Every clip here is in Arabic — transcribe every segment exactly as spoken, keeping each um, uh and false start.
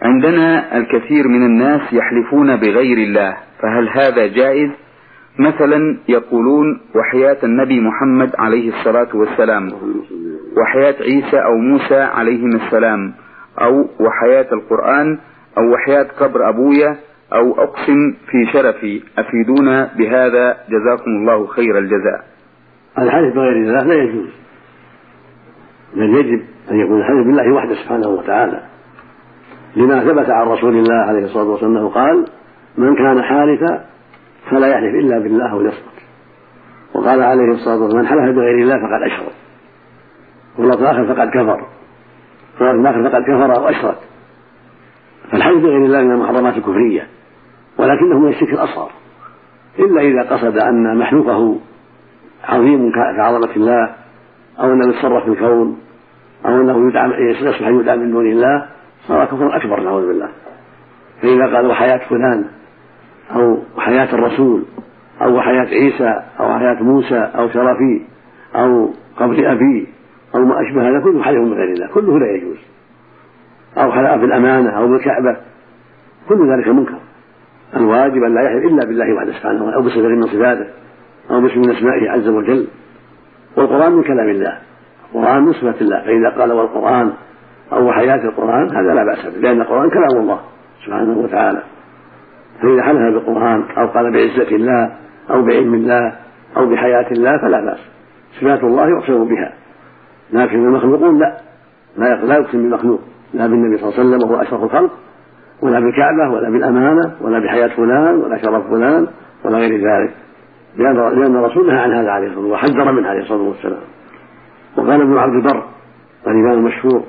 عندنا الكثير من الناس يحلفون بغير الله، فهل هذا جائز؟ مثلا يقولون وحياة النبي محمد عليه الصلاة والسلام، وحياة عيسى أو موسى عليهم السلام، أو وحياة القرآن، أو وحياة قبر أبويا، أو أقسم في شرفي، أفيدونا بهذا جزاكم الله خير الجزاء. الحلف بغير الله لا يجوز، بل يجب أن يكون الحلف بالله وحده سبحانه وتعالى، لما ثبت عن رسول الله عليه الصلاة والسلام أنه قال: من كان حالفا فلا يحلف إلا بالله وليصمت. وقال عليه الصلاة والسلام: من حلف بغير الله فقد أشرك، واللفظ الآخر فقد كفر، واللفظ الآخر فقد كفر أو أشرك. فالحلف بغير الله من المحرمات الكفرية، ولكنه من الشرك الأصغر، إلا إذا قصد أن محلوفه عظيم كعظمة الله، أو أنه يتصرف في الكون، أو أنه يصبح يدعى من دون الله، صار كفر أكبر نعوذ بالله. فإذا قال وحياة فلان، أو وحياة الرسول، أو وحياة عيسى، أو وحياة موسى، أو شرفي، أو قبر أبي، أو ما أشبه هذا كله حلف بغير الله، كله لا يجوز. أو حلف بالأمانة أو بالكعبة، كل ذلك منكر. الواجب أن لا يحلف إلا بالله وحده سبحانه، أو بصفة من صفاته، أو باسم من أسمائه عز وجل. والقرآن من كلام الله، القرآن من صفة الله، فإذا قال والقرآن أو وحياة القرآن هذا لا بأس به، لأن القرآن كلام الله سبحانه وتعالى. فإذا حلف بالقرآن أو قال بعزة الله أو بعلم الله أو بحياة الله فلا بأس، صفات الله يقسم بها. لكن المخلوقون لا لا يقسم بالمخلوق، لا بالنبي صلى الله عليه وسلم وهو أشرف الخلق، ولا بالكعبة، ولا بالأمانة، ولا بحياة فلان، ولا شرف فلان، ولا غير ذلك، لأن الرسول نهى عن هذا عليه الصلاة والسلام وحذر منه عليه الصلاة والسلام. وقال ابن عبد البر الإمام المشهور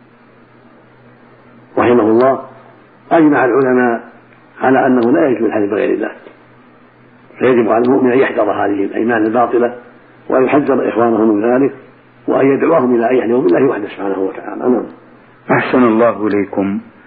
رحمه الله: أجمع العلماء على أنه لا يجوز الحلف بغير الله، فيجب على المؤمن أن يحذر هذه الأيمان الباطلة، وأن يحذر إخوانه من ذلك، وأن يدعوهم إلى أن يحلفوا بالله وحده سبحانه وتعالى. أحسن الله إليكم.